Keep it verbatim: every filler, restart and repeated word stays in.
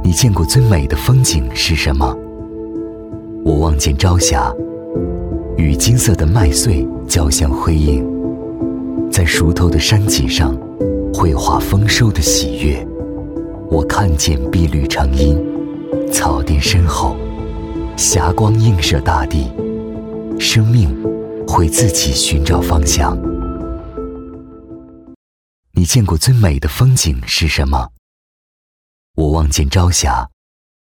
你见过最美的风景是什么？我望见朝霞，与金色的麦穗交相辉映，在熟透的山脊上绘画丰收的喜悦。我看见碧绿成荫，草甸深厚，霞光映射大地，生命会自己寻找方向。你见过最美的风景是什么？我望见朝霞，